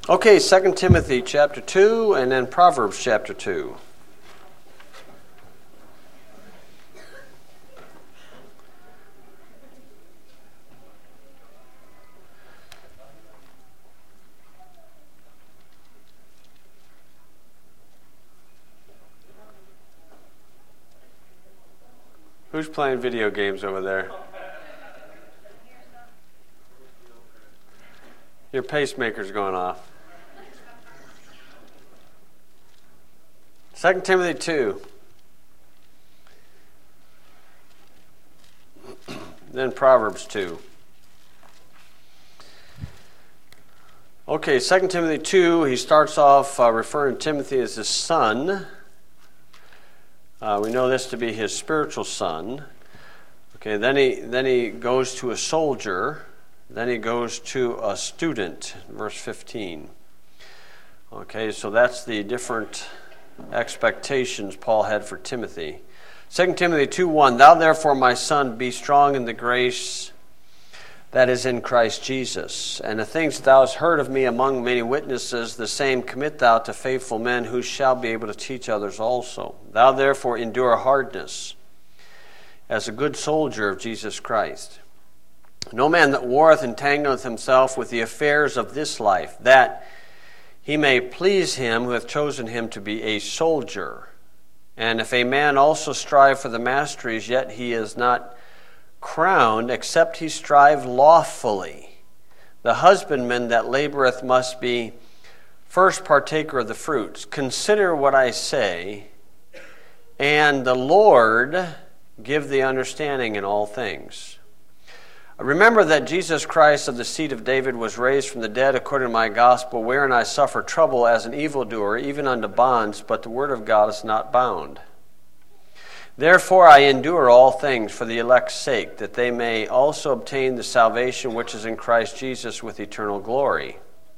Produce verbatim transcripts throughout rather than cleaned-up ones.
Okay, Second Timothy chapter two and then Proverbs chapter two. Who's playing video games over there? Your pacemaker's going off. Second Timothy two. Then Proverbs two. Okay, Second Timothy two, he starts off uh, referring to Timothy as his son. Uh, we know this to be his spiritual son. Okay, then he then he goes to a soldier. Then he goes to a student, verse fifteen. Okay, so that's the different expectations Paul had for Timothy. Second Timothy two one, Thou therefore, my son, be strong in the grace that is in Christ Jesus. And the things thou hast heard of me among many witnesses, the same commit thou to faithful men who shall be able to teach others also. Thou therefore endure hardness as a good soldier of Jesus Christ. No man that warreth entangleth himself with the affairs of this life, that he may please him who hath chosen him to be a soldier. And if a man also strive for the masteries, yet he is not crowned, except he strive lawfully. The husbandman that laboreth must be first partaker of the fruits. Consider what I say, and the Lord give thee understanding in all things. Remember that Jesus Christ of the seed of David was raised from the dead according to my gospel, wherein I suffer trouble as an evildoer, even unto bonds, but the word of God is not bound. Therefore I endure all things for the elect's sake, that they may also obtain the salvation which is in Christ Jesus with eternal glory.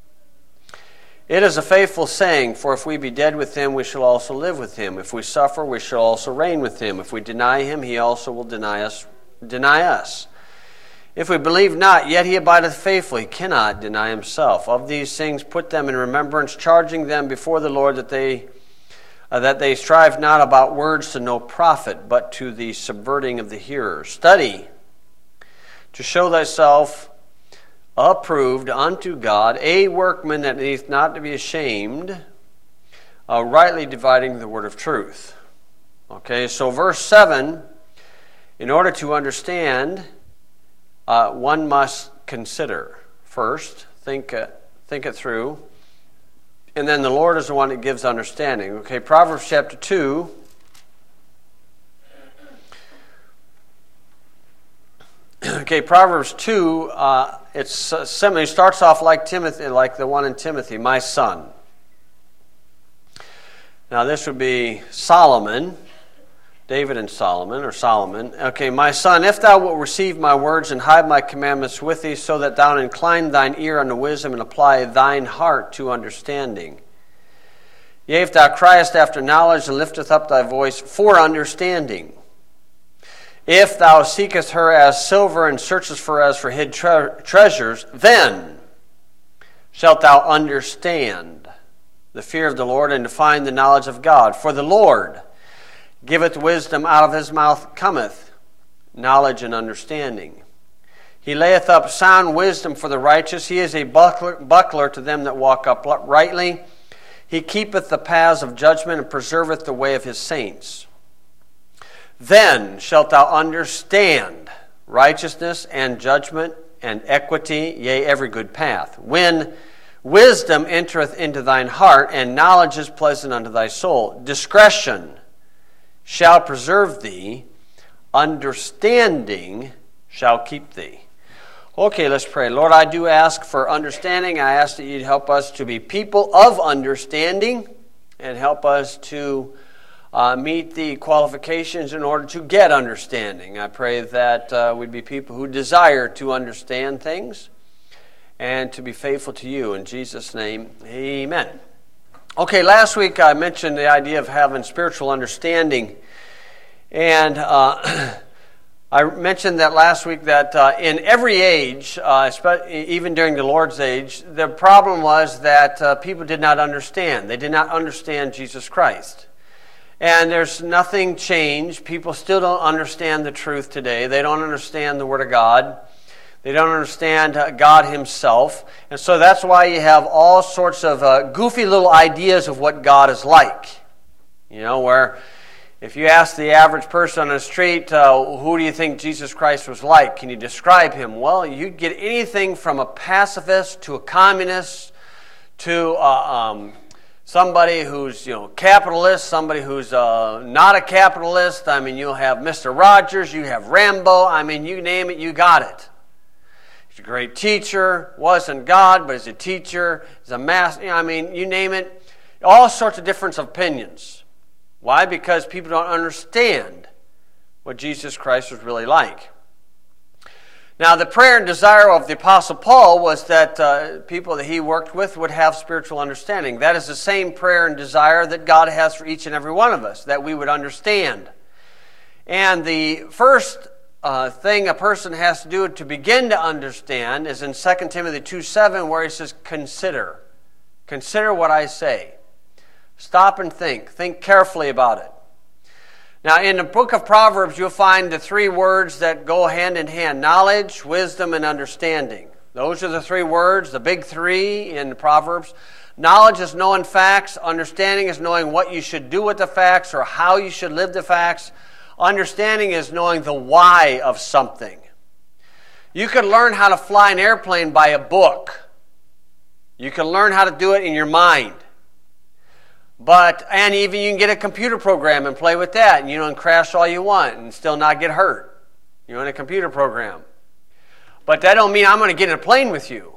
It is a faithful saying, for if we be dead with him, we shall also live with him. If we suffer, we shall also reign with him. If we deny him, he also will deny us. Deny us. If we believe not, yet he abideth faithful, he cannot deny himself. Of these things put them in remembrance, charging them before the Lord that they uh, that they strive not about words to no profit, but to the subverting of the hearers. Study to show thyself approved unto God, a workman that needeth not to be ashamed, uh, rightly dividing the word of truth. Okay, so verse seven, in order to understand, Uh, one must consider first, think it, think it through, and then the Lord is the one that gives understanding. Okay, Proverbs chapter two. Okay, Proverbs two. Uh, it's uh, similar. It starts off like Timothy, like the one in Timothy, my son. Now this would be Solomon. David and Solomon, or Solomon. Okay, my son, if thou wilt receive my words and hide my commandments with thee, so that thou incline thine ear unto wisdom and apply thine heart to understanding. Yea, if thou criest after knowledge and lifteth up thy voice for understanding. If thou seekest her as silver and searchest for her as for hid tre- treasures, then shalt thou understand the fear of the Lord and to find the knowledge of God. For the Lord giveth wisdom, out of his mouth cometh knowledge and understanding. He layeth up sound wisdom for the righteous. He is a buckler, buckler to them that walk uprightly. He keepeth the paths of judgment and preserveth the way of his saints. Then shalt thou understand righteousness and judgment and equity, yea, every good path. When wisdom entereth into thine heart, and knowledge is pleasant unto thy soul, discretion shall preserve thee, understanding shall keep thee. Okay, let's pray. Lord, I do ask for understanding. I ask that you'd help us to be people of understanding and help us to uh, meet the qualifications in order to get understanding. I pray that uh, we'd be people who desire to understand things and to be faithful to you. In Jesus' name, amen. Okay, last week I mentioned the idea of having spiritual understanding, and uh, I mentioned that last week that uh, in every age, uh, even during the Lord's age, the problem was that uh, people did not understand. They did not understand Jesus Christ. And there's nothing changed. People still don't understand the truth today. They don't understand the Word of God. They don't understand uh, God Himself. And so that's why you have all sorts of uh, goofy little ideas of what God is like. You know, where if you ask the average person on the street, uh, who do you think Jesus Christ was like? Can you describe Him? Well, you'd get anything from a pacifist to a communist to uh, um, somebody who's, you know, capitalist, somebody who's uh, not a capitalist. I mean, you'll have Mister Rogers, you have Rambo. I mean, you name it, you got it. He's a great teacher, wasn't God, but he's a teacher, he's a master. You know, I mean, you name it, all sorts of different opinions. Why? Because people don't understand what Jesus Christ was really like. Now, the prayer and desire of the Apostle Paul was that uh, people that he worked with would have spiritual understanding. That is the same prayer and desire that God has for each and every one of us, that we would understand. And the first uh, thing a person has to do to begin to understand is in Second Timothy two seven, where he says, consider. Consider what I say. Stop and think. Think carefully about it. Now, in the book of Proverbs, you'll find the three words that go hand in hand: knowledge, wisdom, and understanding. Those are the three words, the big three in the Proverbs. Knowledge is knowing facts. Understanding is knowing what you should do with the facts or how you should live the facts. Understanding is knowing the why of something. You can learn how to fly an airplane by a book. You can learn how to do it in your mind. But, and even you can get a computer program and play with that, and you know, and crash all you want and still not get hurt. You're in a computer program. But that don't mean I'm going to get in a plane with you.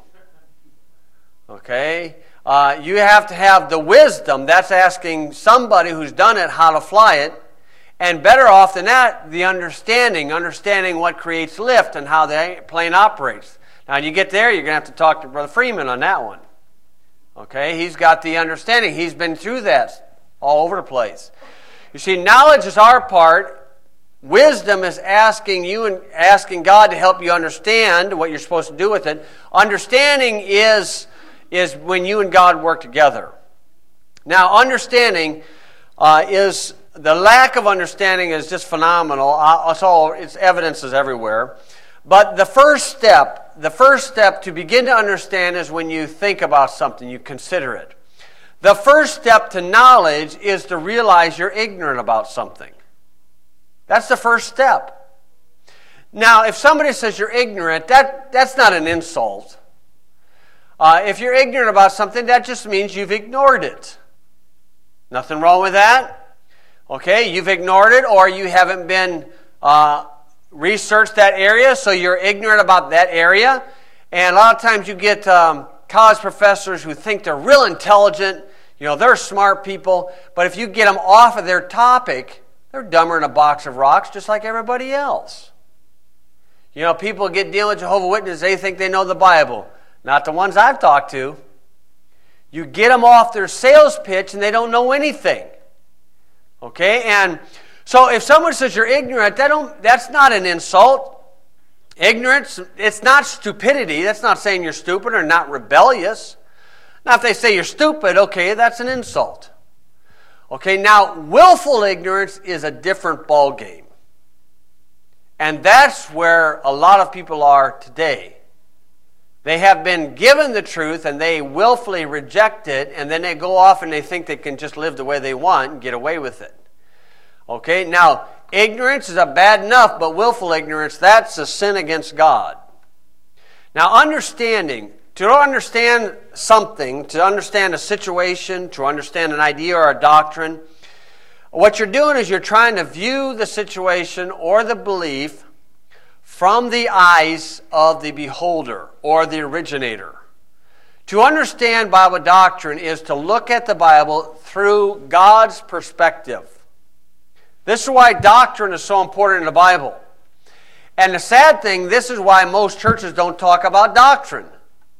Okay? Uh, you have to have the wisdom. That's asking somebody who's done it how to fly it. And better off than that, the understanding. Understanding what creates lift and how the plane operates. Now, when you get there, you're going to have to talk to Brother Freeman on that one. Okay, he's got the understanding. He's been through that all over the place. You see, knowledge is our part. Wisdom is asking you and asking God to help you understand what you're supposed to do with it. Understanding is, is when you and God work together. Now, understanding uh, is, the lack of understanding is just phenomenal. Uh, it's all, it's evidence is everywhere. But the first step, the first step to begin to understand is when you think about something, you consider it. The first step to knowledge is to realize you're ignorant about something. That's the first step. Now, if somebody says you're ignorant, that, that's not an insult. Uh, if you're ignorant about something, that just means you've ignored it. Nothing wrong with that. Okay, you've ignored it, or you haven't been Uh, research that area, so you're ignorant about that area. And a lot of times you get um, college professors who think they're real intelligent, you know, they're smart people, but if you get them off of their topic, they're dumber than a box of rocks, just like everybody else. You know, people get dealing with Jehovah's Witnesses, they think they know the Bible. Not the ones I've talked to. You get them off their sales pitch and they don't know anything. Okay, and so if someone says you're ignorant, that don't, that's not an insult. Ignorance, it's not stupidity. That's not saying you're stupid or not rebellious. Now, if they say you're stupid, okay, that's an insult. Okay, now, willful ignorance is a different ballgame. And that's where a lot of people are today. They have been given the truth and they willfully reject it, and then they go off and they think they can just live the way they want and get away with it. Okay, now, ignorance is a bad enough, but willful ignorance, that's a sin against God. Now, understanding, to understand something, to understand a situation, to understand an idea or a doctrine, what you're doing is you're trying to view the situation or the belief from the eyes of the beholder or the originator. To understand Bible doctrine is to look at the Bible through God's perspective. This is why doctrine is so important in the Bible. And the sad thing, this is why most churches don't talk about doctrine.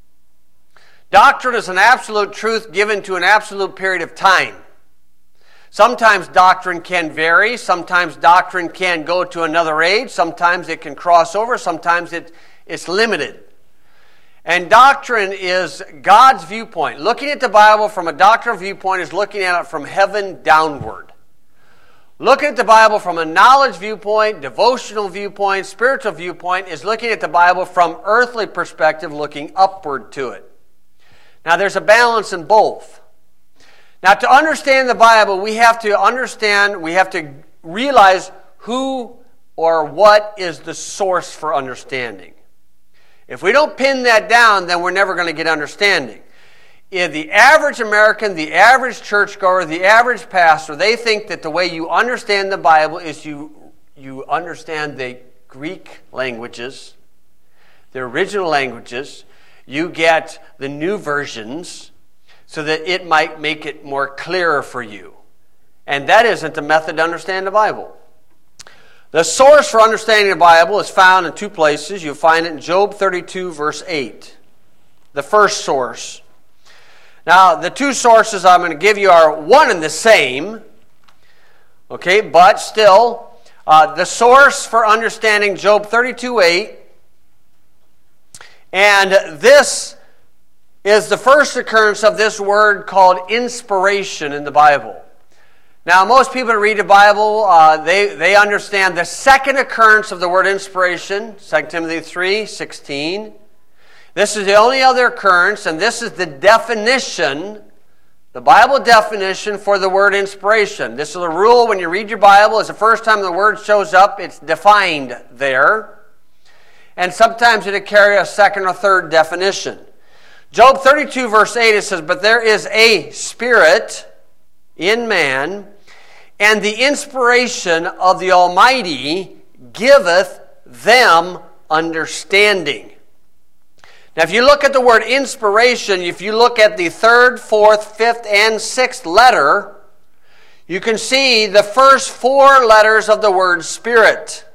Doctrine is an absolute truth given to an absolute period of time. Sometimes doctrine can vary. Sometimes doctrine can go to another age. Sometimes it can cross over. Sometimes it, it's limited. And doctrine is God's viewpoint. Looking at the Bible from a doctrinal viewpoint is looking at it from heaven downward. Looking at the Bible from a knowledge viewpoint, devotional viewpoint, spiritual viewpoint is looking at the Bible from earthly perspective, looking upward to it. Now there's a balance in both. Now, to understand the Bible, we have to understand, we have to realize who or what is the source for understanding. If we don't pin that down, then we're never going to get understanding. If the average American, the average churchgoer, the average pastor, they think that the way you understand the Bible is you, you understand the Greek languages, the original languages, you get the new versions, so that it might make it more clearer for you. And that isn't the method to understand the Bible. The source for understanding the Bible is found in two places. You'll find it in Job thirty-two, verse eight. The first source. Now, the two sources I'm going to give you are one and the same. Okay, but still, uh, the source for understanding Job thirty-two, eight. And this is the first occurrence of this word called inspiration in the Bible. Now, most people that read the Bible, uh, they, they understand the second occurrence of the word inspiration, Second Timothy three, sixteen. This is the only other occurrence, and this is the definition, the Bible definition for the word inspiration. This is a rule when you read your Bible. It's the first time the word shows up, it's defined there. And sometimes it'll carry a second or third definition. Job thirty-two, verse eight, it says, "But there is a spirit in man, and the inspiration of the Almighty giveth them understanding." Now, if you look at the word inspiration, if you look at the third, fourth, fifth, and sixth letter, you can see the first four letters of the word spirit.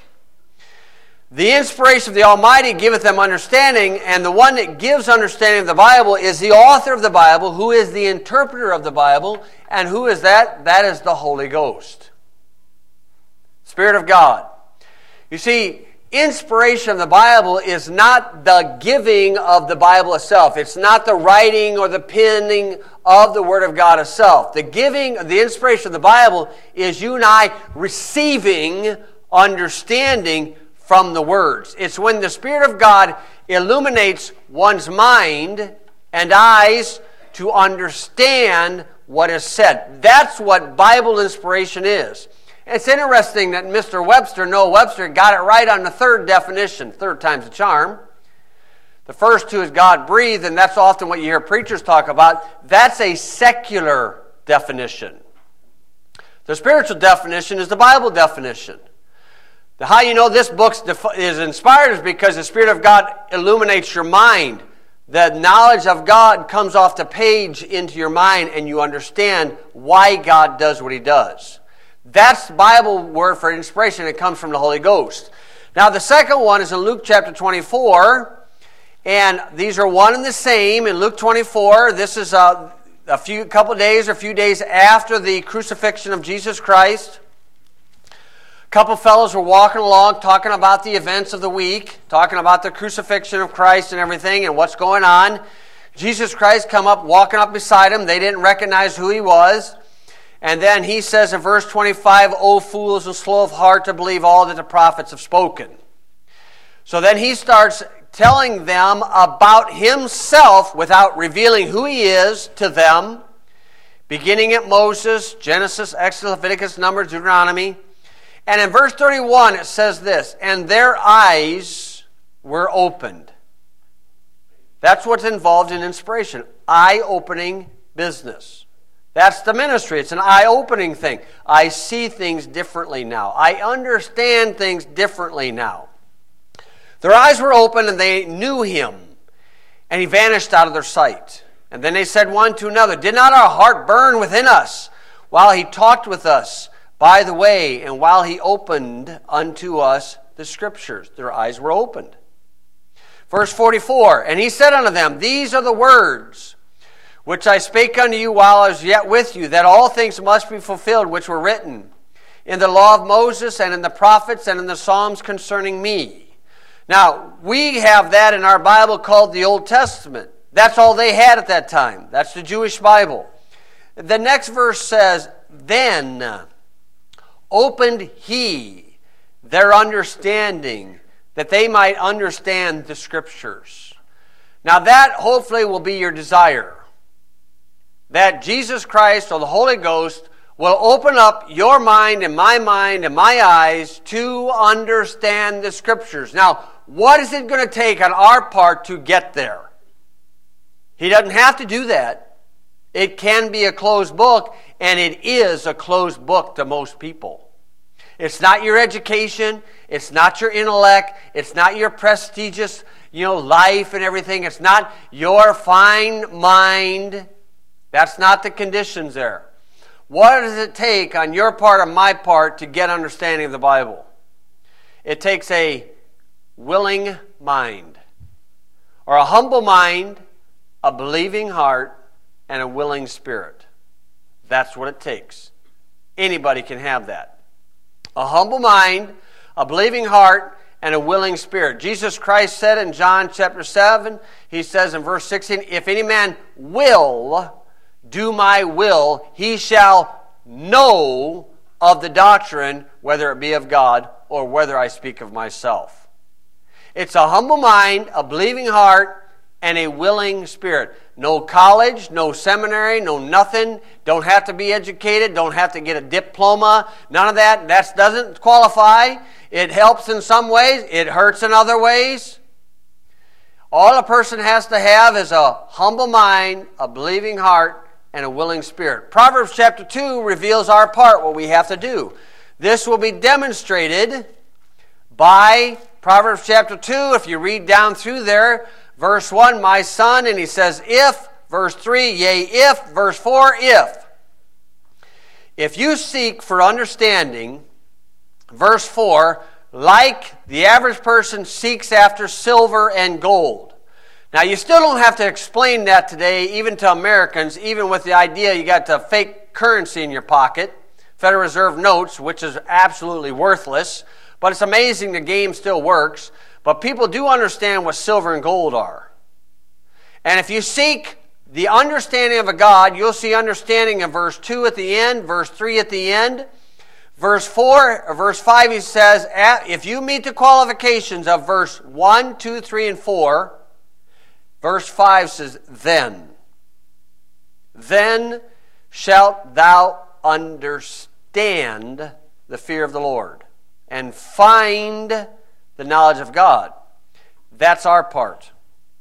The inspiration of the Almighty giveth them understanding, and the one that gives understanding of the Bible is the author of the Bible, who is the interpreter of the Bible, and who is that? That is the Holy Ghost. Spirit of God. You see, inspiration of the Bible is not the giving of the Bible itself. It's not the writing or the penning of the Word of God itself. The giving, the inspiration of the Bible is you and I receiving understanding from the words. It's when the Spirit of God illuminates one's mind and eyes to understand what is said. That's what Bible inspiration is. It's interesting that Mister Webster, Noah Webster, got it right on the third definition. Third time's a charm. The first two is God breathed, and that's often what you hear preachers talk about. That's a secular definition. The spiritual definition is the Bible definition. The how you know this book is inspired is because the Spirit of God illuminates your mind. The knowledge of God comes off the page into your mind, and you understand why God does what He does. That's the Bible word for inspiration. It comes from the Holy Ghost. Now, the second one is in Luke chapter twenty-four, and these are one and the same. In Luke twenty-four, this is a, a few couple days or a few days after the crucifixion of Jesus Christ. A couple fellows were walking along talking about the events of the week, talking about the crucifixion of Christ and everything and what's going on. Jesus Christ come up, walking up beside them. They didn't recognize who He was. And then He says in verse twenty-five, "O fools and slow of heart to believe all that the prophets have spoken." So then He starts telling them about Himself without revealing who He is to them, beginning at Moses, Genesis, Exodus, Leviticus, Numbers, Deuteronomy. And in verse thirty-one it says this, "And their eyes were opened." That's what's involved in inspiration. Eye-opening business. That's the ministry. It's an eye-opening thing. I see things differently now. I understand things differently now. Their eyes were open and they knew Him. And He vanished out of their sight. And then they said one to another, "Did not our heart burn within us while He talked with us by the way, and while He opened unto us the Scriptures?" Their eyes were opened. Verse forty-four, "And He said unto them, These are the words which I spake unto you while I was yet with you, that all things must be fulfilled which were written in the law of Moses and in the prophets and in the Psalms concerning me. Now, we have that in our Bible called the Old Testament. That's all they had at that time. That's the Jewish Bible. The next verse says, then opened he their understanding, that they might understand the Scriptures. Now that hopefully will be your desire, that Jesus Christ or the Holy Ghost will open up your mind and my mind and my eyes to understand the Scriptures. Now, what is it going to take on our part to get there? He doesn't have to do that. It can be a closed book, and it is a closed book to most people. It's not your education. It's not your intellect. It's not your prestigious, you know, life and everything. It's not your fine mind. That's not the conditions there. What does it take on your part or my part to get understanding of the Bible? It takes a willing mind, or a humble mind, a believing heart, and a willing spirit. That's what it takes. Anybody can have that. A humble mind, a believing heart, and a willing spirit. Jesus Christ said in John chapter seven, he says in verse sixteen, if any man will do my will, he shall know of the doctrine, whether it be of God or whether I speak of myself. It's a humble mind, a believing heart, and a willing spirit. No college, no seminary, no nothing. Don't have to be educated. Don't have to get a diploma. None of that. That doesn't qualify. It helps in some ways. It hurts in other ways. All a person has to have is a humble mind, a believing heart, and a willing spirit. Proverbs chapter two reveals our part, what we have to do. This will be demonstrated by Proverbs chapter two. If you read down through there, verse one, my son, and he says, if. Verse three, yea, if. Verse four, if. If you seek for understanding, verse four, like the average person seeks after silver and gold. Now, you still don't have to explain that today, even to Americans, even with the idea you got the fake currency in your pocket, Federal Reserve notes, which is absolutely worthless. But it's amazing the game still works. But people do understand what silver and gold are. And if you seek the understanding of a God, you'll see understanding in verse two at the end, verse three at the end. Verse four, or verse five, he says, if you meet the qualifications of verse one, two, three, and four, verse five says, then. Then shalt thou understand the fear of the Lord and find the knowledge of God. That's our part.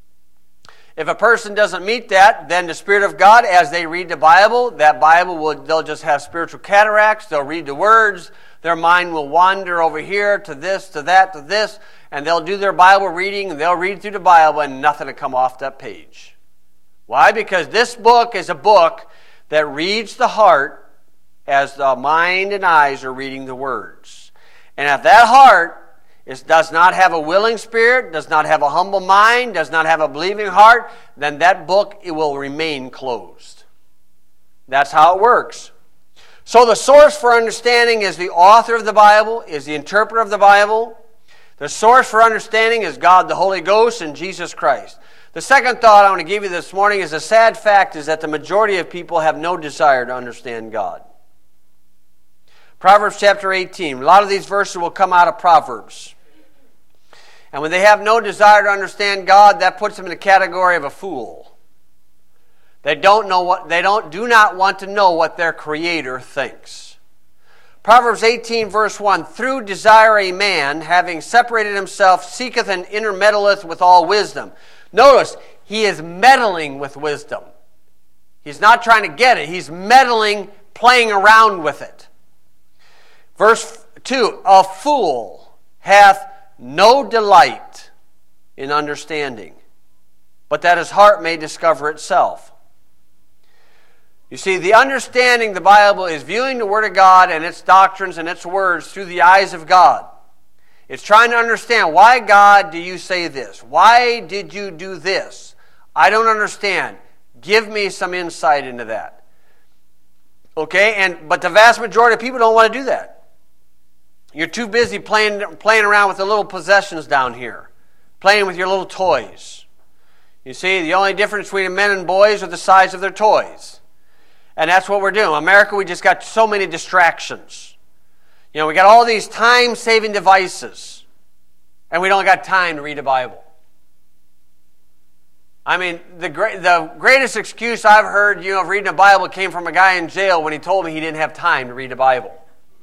If a person doesn't meet that, then the Spirit of God, as they read the Bible, that Bible will, they'll just have spiritual cataracts. They'll read the words. Their mind will wander over here to this, to that, to this, and they'll do their Bible reading, and they'll read through the Bible, and nothing will come off that page. Why? Because this book is a book that reads the heart as the mind and eyes are reading the words. And if that heart is, does not have a willing spirit, does not have a humble mind, does not have a believing heart, then that book, it will remain closed. That's how it works. So the source for understanding is the author of the Bible, is the interpreter of the Bible. The source for understanding is God, the Holy Ghost, and Jesus Christ. The second thought I want to give you this morning is a sad fact is that the majority of people have no desire to understand God. Proverbs chapter eighteen. A lot of these verses will come out of Proverbs. And when they have no desire to understand God, that puts them in the category of a fool. They don't know what they don't do not want to know what their Creator thinks. Proverbs eighteen verse one, through desire a man, having separated himself, seeketh and intermeddleth with all wisdom. Notice, he is meddling with wisdom. He's not trying to get it. He's meddling, playing around with it. Verse two, a fool hath no delight in understanding, but that his heart may discover itself. You see, the understanding the Bible is viewing the Word of God and its doctrines and its words through the eyes of God. It's trying to understand, why, God, do you say this? Why did you do this? I don't understand. Give me some insight into that. Okay, and but the vast majority of people don't want to do that. You're too busy playing playing around with the little possessions down here, playing with your little toys. You see, the only difference between men and boys are the size of their toys. And that's what we're doing. In America, we just got so many distractions. You know, we got all these time-saving devices, and we don't got time to read the Bible. I mean, the great, the greatest excuse I've heard, you know, of reading the Bible came from a guy in jail when he told me he didn't have time to read the Bible.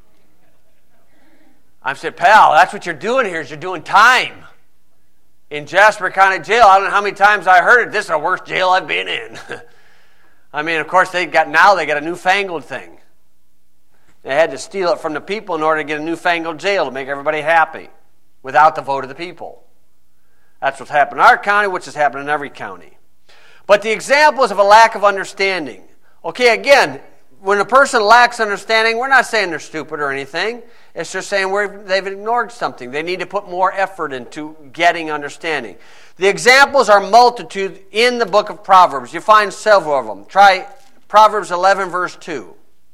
I said, pal, that's what you're doing here is you're doing time. In Jasper County Jail, I don't know how many times I heard it, this is the worst jail I've been in. I mean, of course, they got now they got a newfangled thing. They had to steal it from the people in order to get a newfangled jail to make everybody happy without the vote of the people. That's what's happened in our county, which has happened in every county. But the examples of a lack of understanding. Okay, again, when a person lacks understanding, we're not saying they're stupid or anything. It's just saying we're, they've ignored something. They need to put more effort into getting understanding. The examples are multitude in the book of Proverbs. You find several of them. Try Proverbs eleven, verse two.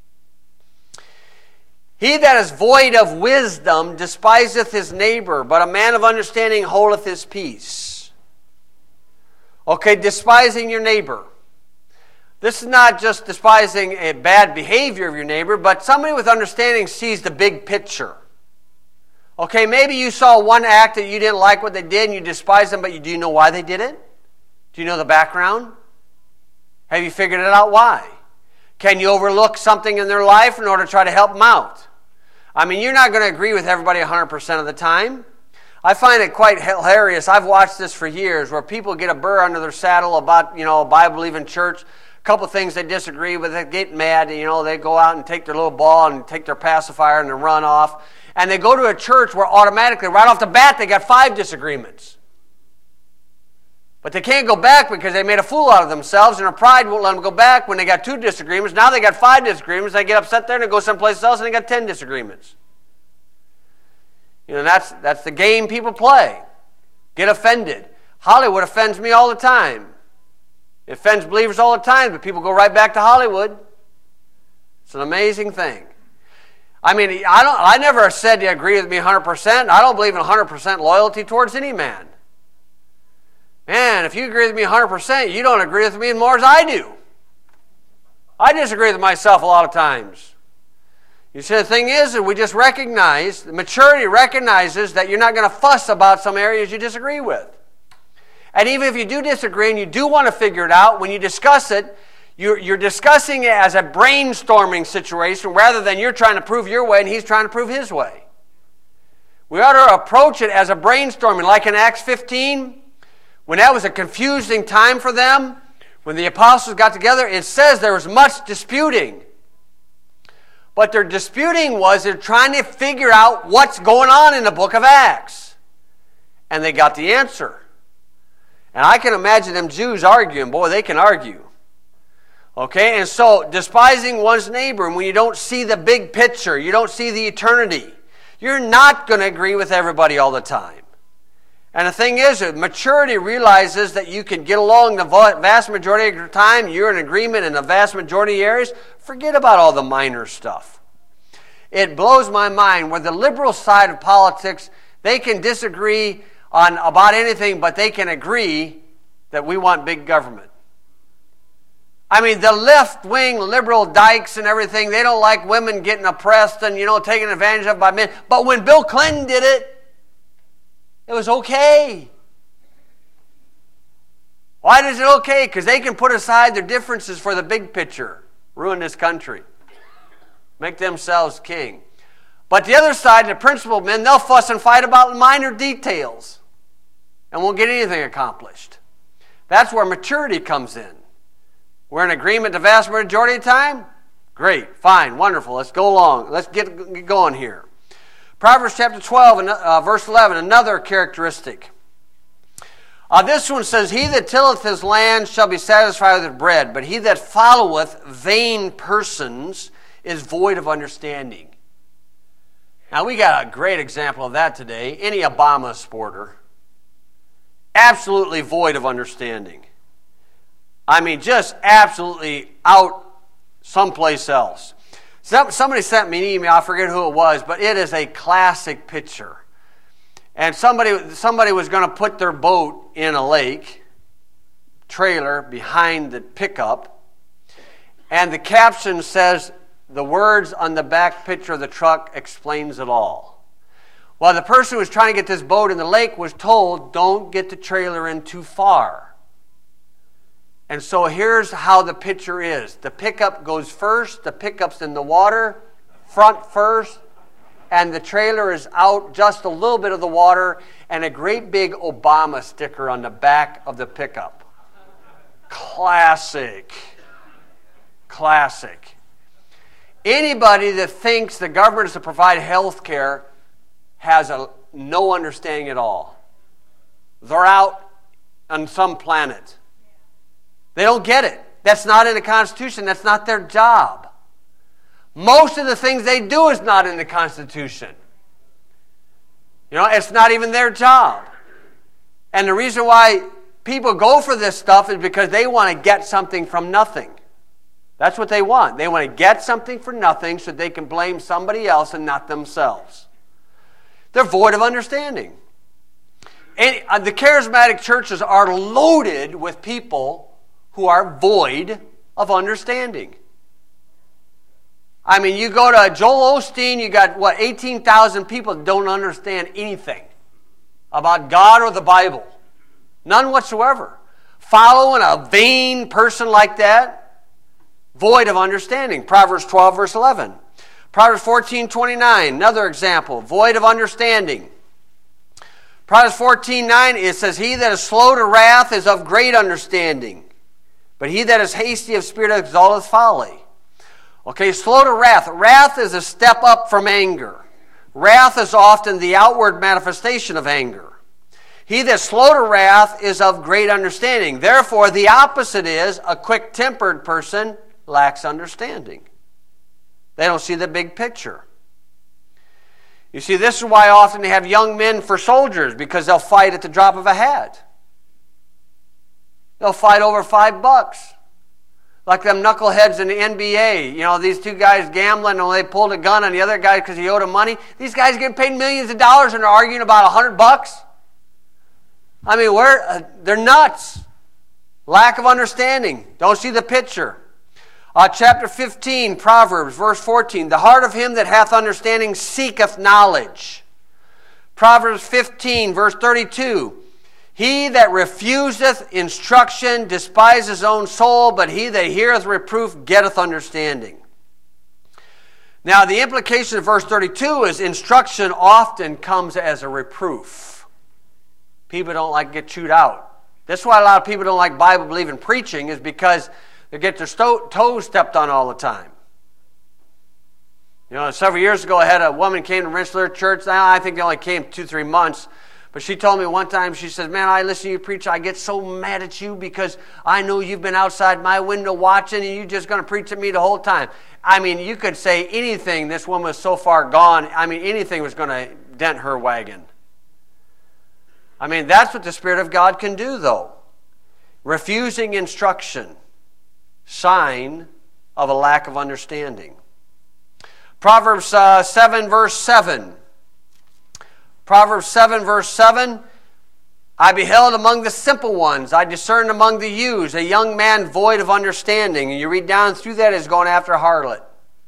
He that is void of wisdom despiseth his neighbor, but a man of understanding holdeth his peace. Okay, despising your neighbor. This is not just despising a bad behavior of your neighbor, but somebody with understanding sees the big picture. Okay, maybe you saw one act that you didn't like what they did and you despise them, but you, do you know why they did it? Do you know the background? Have you figured it out why? Can you overlook something in their life in order to try to help them out? I mean, you're not going to agree with everybody one hundred percent of the time. I find it quite hilarious. I've watched this for years where people get a burr under their saddle about, you know, a Bible-believing church. A couple things they disagree with, they get mad, you know, they go out and take their little ball and take their pacifier and they run off. And they go to a church where automatically, right off the bat, they got five disagreements. But they can't go back because they made a fool out of themselves and their pride won't let them go back when they got two disagreements. Now they got five disagreements. They get upset there and they go someplace else and they got ten disagreements. You know, that's, that's the game people play. Get offended. Hollywood offends me all the time. It offends believers all the time, but people go right back to Hollywood. It's an amazing thing. I mean, I don't. I never said you agree with me one hundred percent. I don't believe in one hundred percent loyalty towards any man. Man, if you agree with me one hundred percent, you don't agree with me as more as I do. I disagree with myself a lot of times. You see, the thing is that we just recognize, the maturity recognizes that you're not going to fuss about some areas you disagree with. And even if you do disagree and you do want to figure it out, when you discuss it, you're, you're discussing it as a brainstorming situation rather than you're trying to prove your way and he's trying to prove his way. We ought to approach it as a brainstorming, like in Acts fifteen, when that was a confusing time for them, when the apostles got together, it says there was much disputing. But their disputing was they're trying to figure out what's going on in the book of Acts. And they got the answer. And I can imagine them Jews arguing. Boy, they can argue. Okay, and so despising one's neighbor, and when you don't see the big picture, you don't see the eternity, you're not going to agree with everybody all the time. And the thing is, maturity realizes that you can get along the vast majority of the time, you're in agreement in the vast majority of areas, forget about all the minor stuff. It blows my mind where the liberal side of politics, they can disagree on about anything, but they can agree that we want big government. I mean, the left-wing liberal dykes and everything, they don't like women getting oppressed and, you know, taken advantage of by men. But when Bill Clinton did it, it was okay. Why is it okay? Because they can put aside their differences for the big picture. Ruin this country. Make themselves king. But the other side, the principled men, they'll fuss and fight about minor details and won't get anything accomplished. That's where maturity comes in. We're in agreement the vast majority of the time? Great, fine, wonderful. Let's go along. Let's get, get going here. Proverbs chapter twelve, and, uh, verse eleven, another characteristic. Uh, this one says, He that tilleth his land shall be satisfied with bread, but he that followeth vain persons is void of understanding. Now, we got a great example of that today. Any Obama supporter. Absolutely void of understanding. I mean, just absolutely out someplace else. Somebody sent me an email, I forget who it was, but it is a classic picture. And somebody, somebody was going to put their boat in a lake, trailer behind the pickup, and the caption says, the words on the back picture of the truck explains it all. Well, the person who was trying to get this boat in the lake was told, don't get the trailer in too far. And so here's how the picture is. The pickup goes first, the pickup's in the water, front first, and the trailer is out just a little bit of the water, and a great big Obama sticker on the back of the pickup. Classic. Classic. Anybody that thinks the government is to provide health care has a, no understanding at all. They're out on some planet. They don't get it. That's not in the Constitution. That's not their job. Most of the things they do is not in the Constitution. You know, it's not even their job. And the reason why people go for this stuff is because they want to get something from nothing. That's what they want. They want to get something for nothing so they can blame somebody else and not themselves. They're void of understanding. And the charismatic churches are loaded with people who are void of understanding. I mean, you go to Joel Osteen, you got, what, eighteen thousand people that don't understand anything about God or the Bible. None whatsoever. Following a vain person like that, void of understanding. Proverbs twelve, verse eleven. Proverbs fourteen, twenty-nine, another example, void of understanding. Proverbs fourteen, nine, it says, he that is slow to wrath is of great understanding, but he that is hasty of spirit exalteth folly. Okay, slow to wrath. Wrath is a step up from anger. Wrath is often the outward manifestation of anger. He that is slow to wrath is of great understanding. Therefore, the opposite is a quick-tempered person lacks understanding. They don't see the big picture. You see, this is why often they have young men for soldiers, because they'll fight at the drop of a hat. They'll fight over five bucks. Like them knuckleheads in the N B A. You know, these two guys gambling and they pulled a gun on the other guy because he owed him money. These guys get paid millions of dollars and they're arguing about a hundred bucks. I mean, we're, uh, they're nuts. Lack of understanding. Don't see the picture. Uh, chapter fifteen, Proverbs, verse fourteen. The heart of him that hath understanding seeketh knowledge. Proverbs fifteen, verse thirty-two. He that refuseth instruction despiseth his own soul, but he that heareth reproof getteth understanding. Now, the implication of verse thirty-two is instruction often comes as a reproof. People don't like to get chewed out. That's why a lot of people don't like Bible-believing preaching, is because they get their sto- toes stepped on all the time. You know, several years ago, I had a woman came to Rensselaer Church. Now, I think they only came two, three months. But she told me one time, she says, man, I listen to you preach, I get so mad at you because I know you've been outside my window watching and you're just going to preach at me the whole time. I mean, you could say anything. This woman was so far gone. I mean, anything was going to dent her wagon. I mean, that's what the Spirit of God can do, though. Refusing instruction, sign of a lack of understanding. Proverbs uh, seven, verse seven. Proverbs seven, verse seven, I beheld among the simple ones, I discerned among the youths, a young man void of understanding. And you read down through that, is going after a harlot.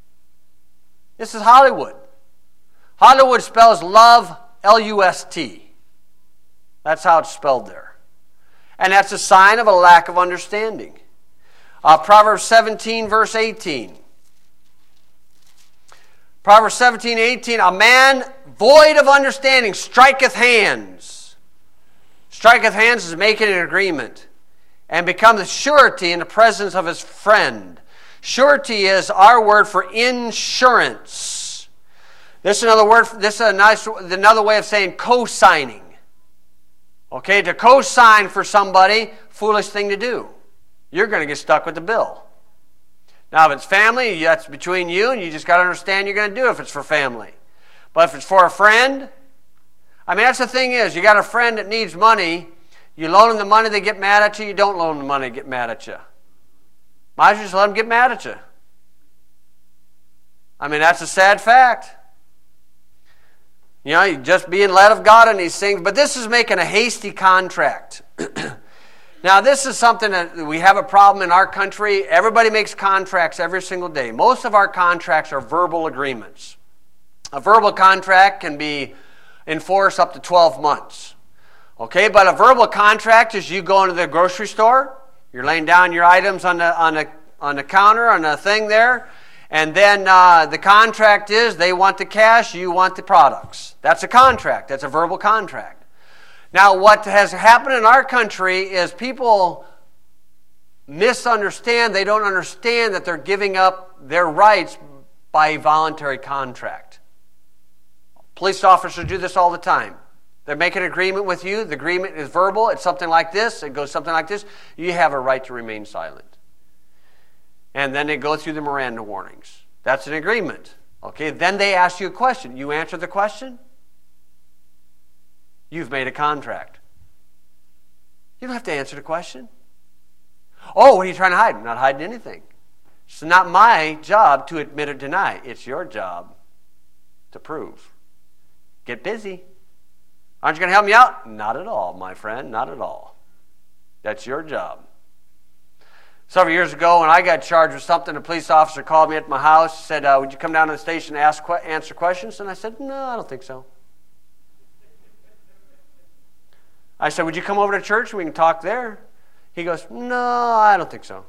This is Hollywood. Hollywood spells love, L U S T. That's how it's spelled there. And that's a sign of a lack of understanding. Uh, Proverbs seventeen, verse eighteen. Proverbs seventeen, eighteen, a man void of understanding striketh hands. Striketh hands is making an agreement and become the surety in the presence of his friend. Surety is our word for insurance. This is another word. This is a nice another way of saying co-signing. Okay, to co-sign for somebody, foolish thing to do. You're going to get stuck with the bill. Now, if it's family, that's between you, and you just got to understand you're going to do it if it's for family. But if it's for a friend, I mean, that's the thing is, you got a friend that needs money, You loan them the money, they get mad at you. You don't loan them the money, they get mad at you. Might as well just let them get mad at you. I mean, that's a sad fact. You know, you're just being led of God in these things. But this is making a hasty contract. Now, this is something that we have a problem in our country. Everybody makes contracts every single day. Most of our contracts are verbal agreements. A verbal contract can be enforced up to twelve months. Okay, but a verbal contract is you go into the grocery store, you're laying down your items on the on the on the counter, on the thing there, and then uh, the contract is they want the cash, you want the products. That's a contract. That's a verbal contract. Now, what has happened in our country is people misunderstand. They don't understand that they're giving up their rights by a voluntary contract. Police officers do this all the time. They make an agreement with you. The agreement is verbal. It's something like this. It goes something like this. You have a right to remain silent. And then they go through the Miranda warnings. That's an agreement. Okay, then they ask you a question. You answer the question. You've made a contract. You don't have to answer the question. Oh, what are you trying to hide? I'm not hiding anything. It's not my job to admit or deny. It's your job to prove. Get busy. Aren't you going to help me out? Not at all, my friend. Not at all. That's your job. Several years ago, when I got charged with something, a police officer called me at my house, said, uh, would you come down to the station and ask, answer questions? And I said, no, I don't think so. I said, would you come over to church and we can talk there? He goes, no, I don't think so.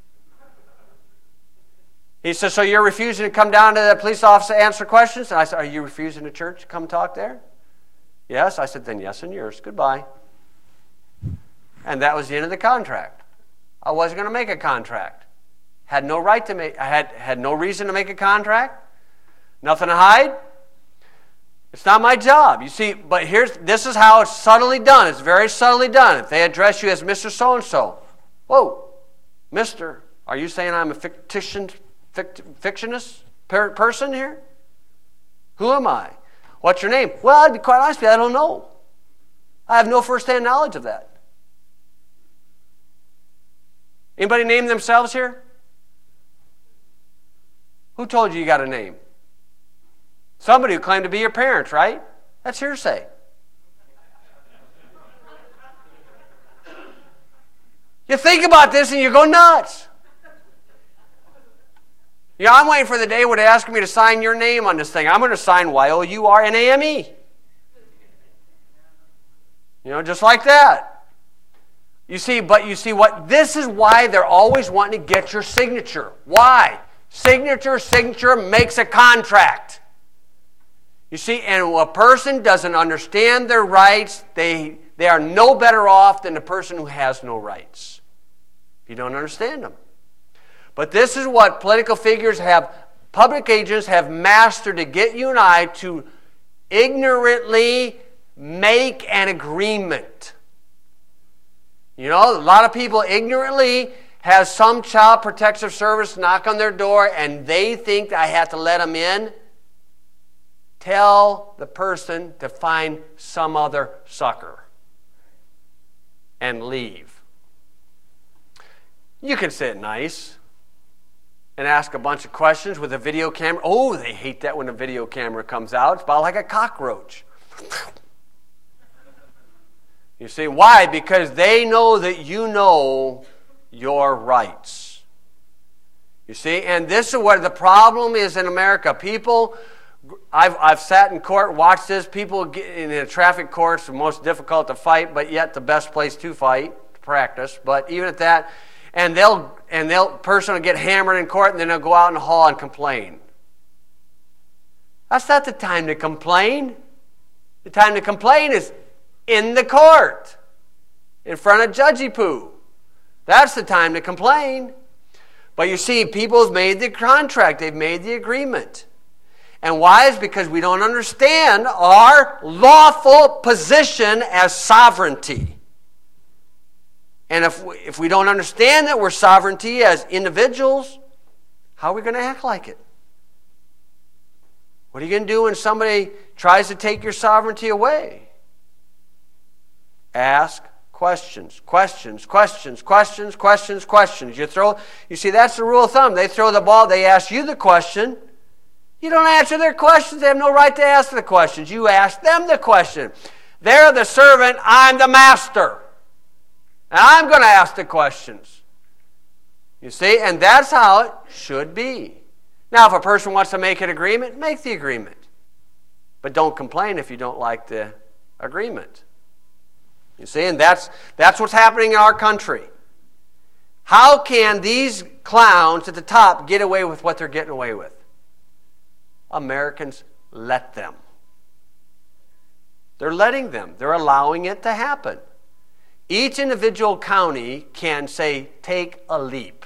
He said, so you're refusing to come down to the police office to answer questions? And I said, are you refusing to church to come talk there? Yes. I said, then yes and yours. Goodbye. And that was the end of the contract. I wasn't going to make a contract. Had no right to make, I had, had no reason to make a contract. Nothing to hide. It's not my job. You see, but here's this is how it's subtly done. It's very subtly done. If they address you as Mister So-and-so, whoa, Mister, are you saying I'm a fictitious, fict, fictionist per, person here? Who am I? What's your name? Well, I'd be quite honest with you, I don't know. I have no first-hand knowledge of that. Anybody name themselves here? Who told you you got a name? Somebody who claimed to be your parents, right? That's hearsay. You think about this and you go nuts. Yeah, I'm waiting for the day where they ask me to sign your name on this thing. I'm going to sign Y O U R N A M E. You know, just like that. You see, but you see what? This is why they're always wanting to get your signature. Why? Signature, signature makes a contract. You see, and when a person doesn't understand their rights, they, they are no better off than the person who has no rights. If you don't understand them. But this is what political figures have, public agents have mastered to get you and I to ignorantly make an agreement. You know, a lot of people ignorantly have some child protective service knock on their door and they think I have to let them in. Tell the person to find some other sucker and leave. You can sit nice and ask a bunch of questions with a video camera. Oh, they hate that when a video camera comes out. It's about like a cockroach. You see, why? Because they know that you know your rights. You see, and this is what the problem is in America. People... I've, I've sat in court, watched this. People get in a traffic court's the most difficult to fight, but yet the best place to fight, to practice. But even at that, and they'll and they'll person will get hammered in court, and then they'll go out in the hall and complain. That's not the time to complain. The time to complain is in the court, in front of Judgy Poo. That's the time to complain. But you see, people have made the contract. They've made the agreement. And why? Is because we don't understand our lawful position as sovereignty. And if we, if we don't understand that we're sovereignty as individuals, how are we going to act like it? What are you going to do when somebody tries to take your sovereignty away? Ask questions, questions, questions, questions, questions, questions. You throw, you see, that's the rule of thumb. They throw the ball, they ask you the question. You don't answer their questions. They have no right to ask the questions. You ask them the question. They're the servant, I'm the master. And I'm going to ask the questions. You see, and that's how it should be. Now, if a person wants to make an agreement, make the agreement. But don't complain if you don't like the agreement. You see, and that's, that's what's happening in our country. How can these clowns at the top get away with what they're getting away with? Americans let them. They're letting them. They're allowing it to happen. Each individual county can say, take a leap.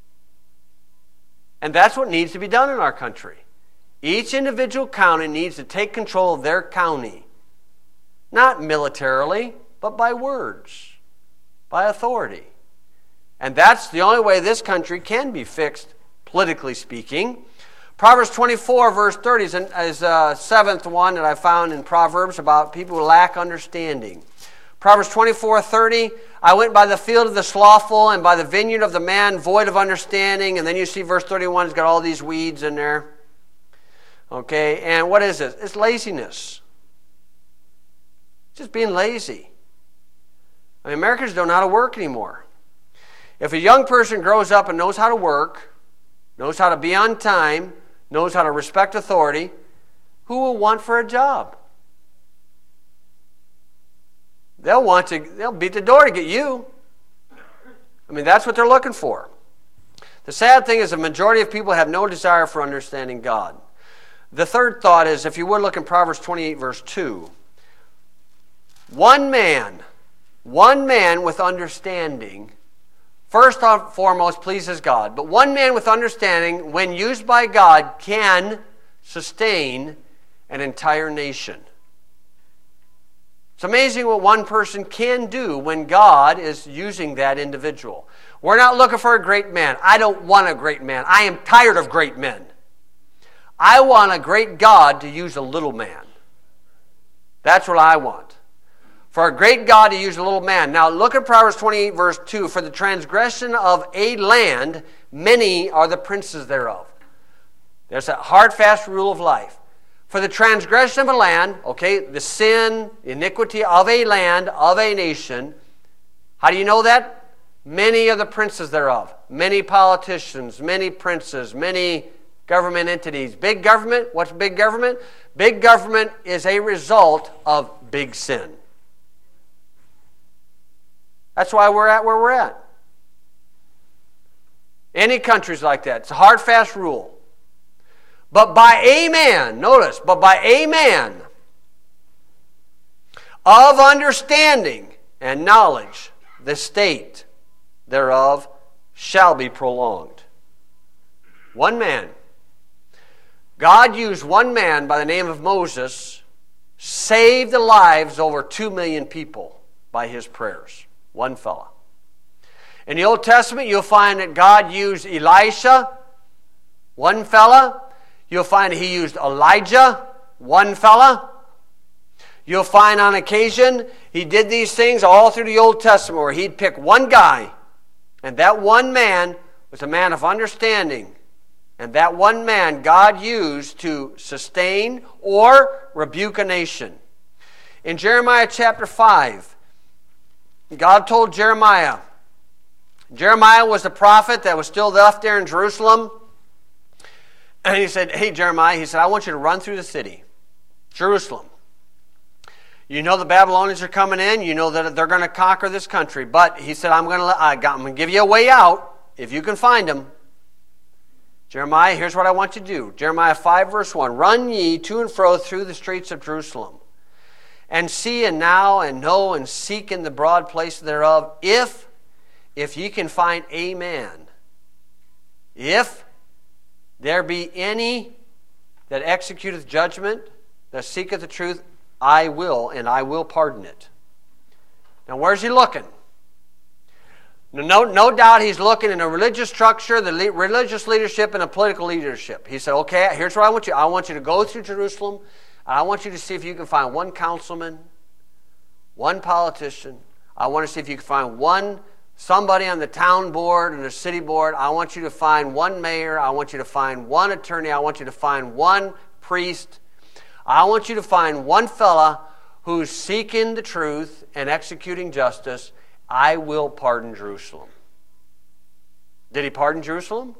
And that's what needs to be done in our country. Each individual county needs to take control of their county. Not militarily, but by words, by authority. And that's the only way this country can be fixed, politically speaking. Proverbs twenty-four, verse thirty is, is a seventh one that I found in Proverbs about people who lack understanding. Proverbs twenty-four, thirty, I went by the field of the slothful and by the vineyard of the man void of understanding. And then you see verse thirty-one, it's got all these weeds in there. Okay, and what is it? It's laziness. Just being lazy. I mean, Americans don't know how to work anymore. If a young person grows up and knows how to work, knows how to be on time, knows how to respect authority, who will want for a job? They'll want to, they'll beat the door to get you. I mean, that's what they're looking for. The sad thing is the majority of people have no desire for understanding God. The third thought is, if you would look in Proverbs twenty-eight, verse two, one man, one man with understanding, first and foremost pleases God. But one man with understanding, when used by God, can sustain an entire nation. It's amazing what one person can do when God is using that individual. We're not looking for a great man. I don't want a great man. I am tired of great men. I want a great God to use a little man. That's what I want. For a great God to use a little man. Now look at Proverbs twenty-eight, verse two. For the transgression of a land, many are the princes thereof. There's a hard, fast rule of life. For the transgression of a land, okay, the sin, iniquity of a land, of a nation. How do you know that? Many are the princes thereof. Many politicians, many princes, many government entities. Big government, what's big government? Big government is a result of big sin. That's why we're at where we're at. Any country's like that. It's a hard, fast rule. But by a man, notice, but by a man of understanding and knowledge, the state thereof shall be prolonged. One man. God used one man by the name of Moses, saved the lives of over two million people by his prayers. One fella. In the Old Testament, you'll find that God used Elisha, one fella. You'll find he used Elijah, one fella. You'll find on occasion he did these things all through the Old Testament where he'd pick one guy, and that one man was a man of understanding. And that one man God used to sustain or rebuke a nation. In Jeremiah chapter five, God told Jeremiah, Jeremiah was the prophet that was still left there in Jerusalem. And he said, hey, Jeremiah, he said, I want you to run through the city, Jerusalem. You know the Babylonians are coming in. You know that they're going to conquer this country. But he said, I'm going to, I got, I'm going to give you a way out if you can find them. Jeremiah, here's what I want you to do. Jeremiah five, verse one. Run ye to and fro through the streets of Jerusalem, and see and now and know and seek in the broad place thereof, if, if ye can find a man, if there be any that executeth judgment, that seeketh the truth, I will, and I will pardon it. Now where's he looking? No, no doubt he's looking in a religious structure, the le- religious leadership, and a political leadership. He said, okay, here's what I want you. I want you to go through Jerusalem, and I want you to see if you can find one councilman, one politician. I want to see if you can find one, somebody on the town board and the city board. I want you to find one mayor. I want you to find one attorney. I want you to find one priest. I want you to find one fella who's seeking the truth and executing justice. I will pardon Jerusalem. Did he pardon Jerusalem?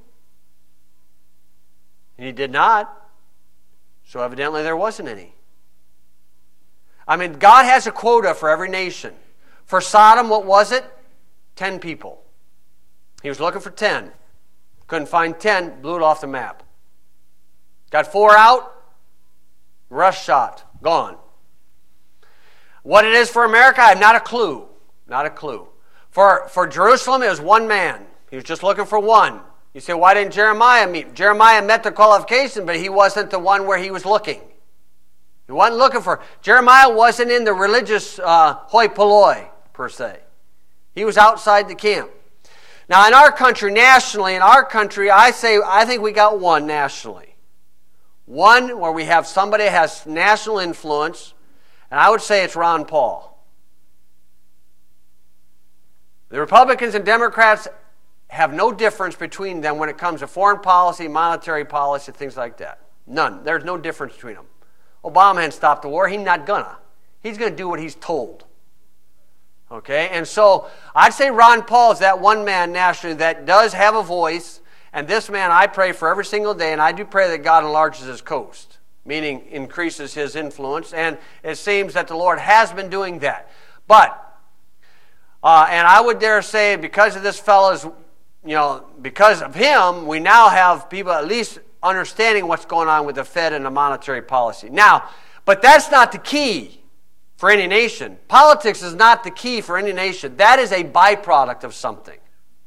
He did not. So evidently there wasn't any. I mean, God has a quota for every nation. For Sodom, what was it? Ten people. He was looking for ten. Couldn't find ten, blew it off the map. Got four out, rush shot, gone. What it is for America, I have not a clue. Not a clue. For, for Jerusalem, it was one man. He was just looking for one. You say, why didn't Jeremiah meet? Jeremiah met the qualification, but he wasn't the one where he was looking. He wasn't looking for... Jeremiah wasn't in the religious uh, hoi polloi, per se. He was outside the camp. Now, in our country, nationally, in our country, I say, I think we got one nationally. One where we have somebody that has national influence, and I would say it's Ron Paul. The Republicans and Democrats have no difference between them when it comes to foreign policy, monetary policy, things like that. None. There's no difference between them. Obama hadn't stopped the war. He's not gonna. He's going to do what he's told. Okay? And so I'd say Ron Paul is that one man nationally that does have a voice. And this man, I pray for every single day, and I do pray that God enlarges his coast, meaning increases his influence. And it seems that the Lord has been doing that. But, uh, and I would dare say because of this fellow's, you know, because of him, we now have people at least understanding what's going on with the Fed and the monetary policy. Now, but that's not the key for any nation. Politics is not the key for any nation. That is a byproduct of something.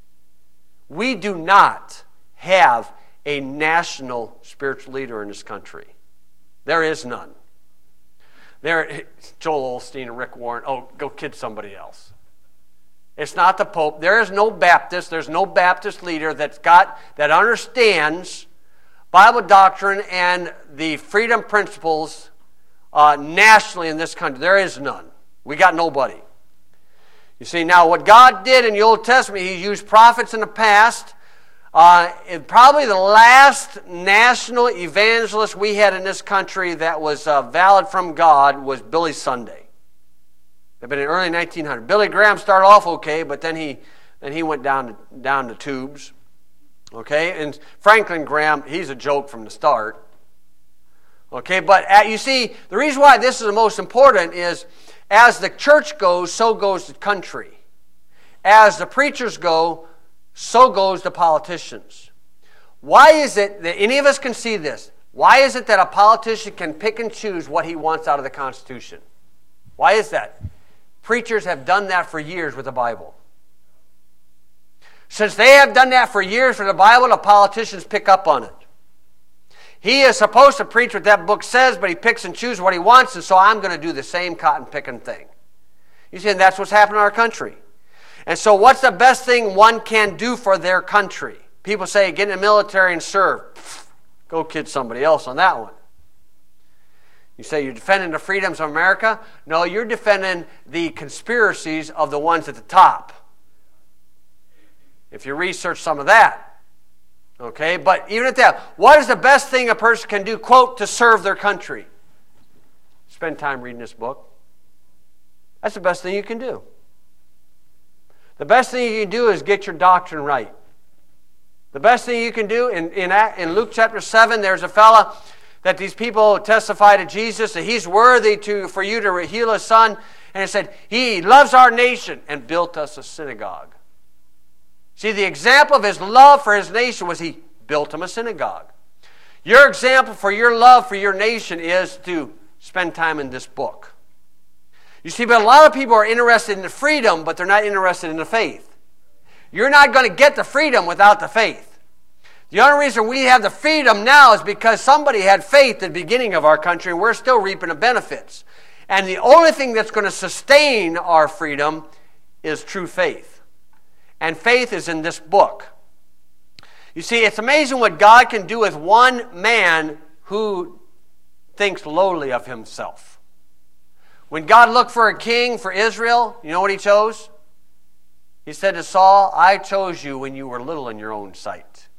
We do not have a national spiritual leader in this country. There is none. There, Joel Osteen and Rick Warren, oh, go kid somebody else. It's not the Pope. There is no Baptist. There's no Baptist leader that's got, that understands Bible doctrine and the freedom principles uh, nationally in this country. There is none. We got nobody. You see, now what God did in the Old Testament, He used prophets in the past. Uh, probably the last national evangelist we had in this country that was uh, valid from God was Billy Sunday. But in the early nineteen hundreds. Billy Graham started off okay, but then he then he went down to, down the tubes. Okay, and Franklin Graham, he's a joke from the start. Okay, but at, you see, the reason why this is the most important is as the church goes, so goes the country. As the preachers go, so goes the politicians. Why is it that any of us can see this? Why is it that a politician can pick and choose what he wants out of the Constitution? Why is that? Preachers have done that for years with the Bible. Since they have done that for years with the Bible, the politicians pick up on it. He is supposed to preach what that book says, but he picks and chooses what he wants, and so I'm going to do the same cotton-picking thing. You see, and that's what's happened in our country. And so what's the best thing one can do for their country? People say, get in the military and serve. Go kid somebody else on that one. You say you're defending the freedoms of America? No, you're defending the conspiracies of the ones at the top. If you research some of that. Okay, but even at that, what is the best thing a person can do, quote, to serve their country? Spend time reading this book. That's the best thing you can do. The best thing you can do is get your doctrine right. The best thing you can do, in, in, in Luke chapter seven, there's a fella that these people testify to Jesus that he's worthy to for you to heal his son. And it said, he loves our nation and built us a synagogue. See, the example of his love for his nation was he built him a synagogue. Your example for your love for your nation is to spend time in this book. You see, but a lot of people are interested in the freedom, but they're not interested in the faith. You're not going to get the freedom without the faith. The only reason we have the freedom now is because somebody had faith at the beginning of our country, and we're still reaping the benefits. And the only thing that's going to sustain our freedom is true faith. And faith is in this book. You see, it's amazing what God can do with one man who thinks lowly of himself. When God looked for a king for Israel, you know what he chose? He said to Saul, I chose you when you were little in your own sight.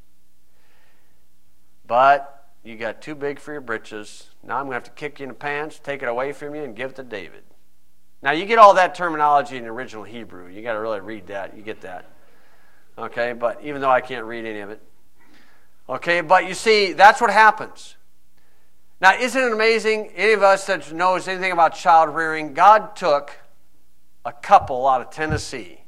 But you got too big for your britches. Now I'm going to have to kick you in the pants, take it away from you, and give it to David. Now you get all that terminology in the original Hebrew. You got to really read that. You get that. Okay, but even though I can't read any of it. Okay, but you see, that's what happens. Now, isn't it amazing? Any of us that knows anything about child rearing, God took a couple out of Tennessee,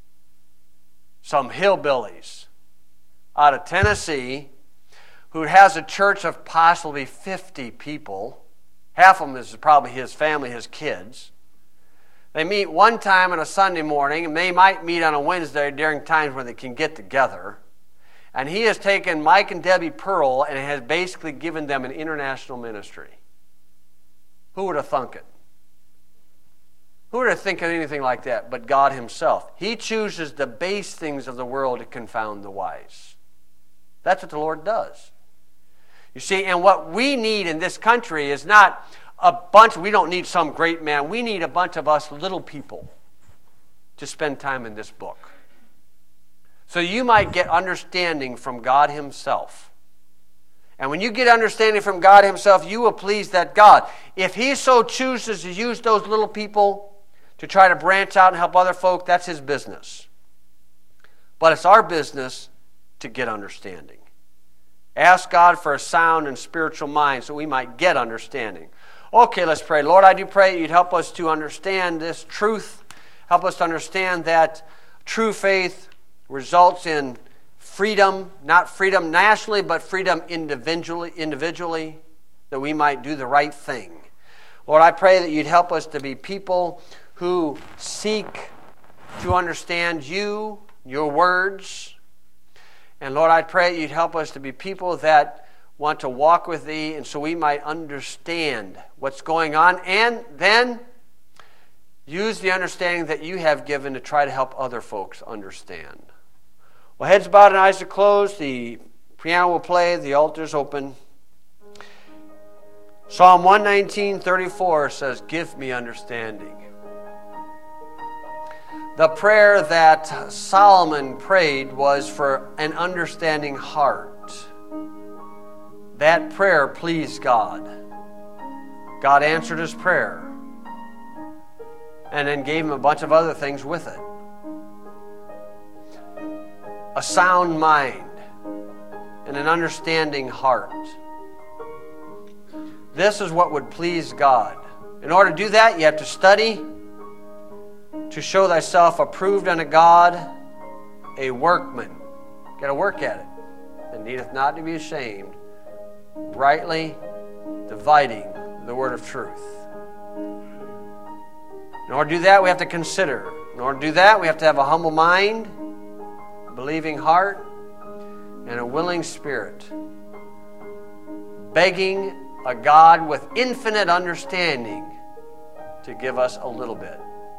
some hillbillies out of Tennessee, who has a church of possibly fifty people. Half of them is probably his family, his kids. They meet one time on a Sunday morning, and they might meet on a Wednesday during times when they can get together. And he has taken Mike and Debbie Pearl and has basically given them an international ministry. Who would have thunk it? Who would have think of anything like that but God himself? He chooses the base things of the world to confound the wise. That's what the Lord does. You see, and what we need in this country is not a bunch, we don't need some great man. We need a bunch of us little people to spend time in this book. So you might get understanding from God himself. And when you get understanding from God himself, you will please that God. If he so chooses to use those little people to try to branch out and help other folk, that's his business. But it's our business to get understanding. Ask God for a sound and spiritual mind so we might get understanding. Okay, let's pray. Lord, I do pray you'd help us to understand this truth. Help us to understand that true faith results in freedom, not freedom nationally, but freedom individually, individually, that we might do the right thing. Lord, I pray that you'd help us to be people who seek to understand you, your words. And Lord, I pray you'd help us to be people that want to walk with thee, and so we might understand what's going on, and then use the understanding that you have given to try to help other folks understand. Well, heads bowed and eyes are closed. The piano will play. The altar's open. Psalm one nineteen, thirty-four says, give me understanding. The prayer that Solomon prayed was for an understanding heart. That prayer pleased God. God answered his prayer and then gave him a bunch of other things with it. A sound mind and an understanding heart. This is what would please God. In order to do that, you have to study to show thyself approved unto God, a workman. You got to work at it. And needeth not to be ashamed, rightly dividing the word of truth. In order to do that, we have to consider. In order to do that, we have to have a humble mind, a believing heart, and a willing spirit. Begging a God with infinite understanding to give us a little bit.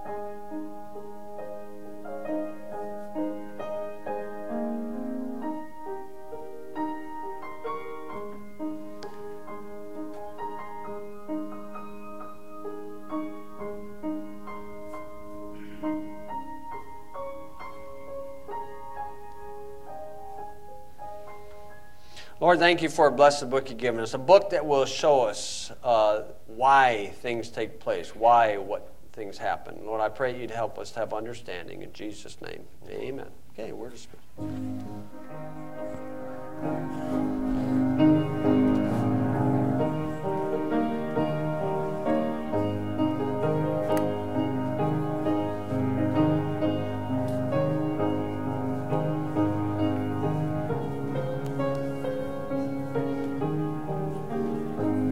Lord, thank you for a blessed book you've given us, a book that will show us uh, why things take place, why what things happen. Lord, I pray you'd help us to have understanding. In Jesus' name, amen. Okay, we're dismissed.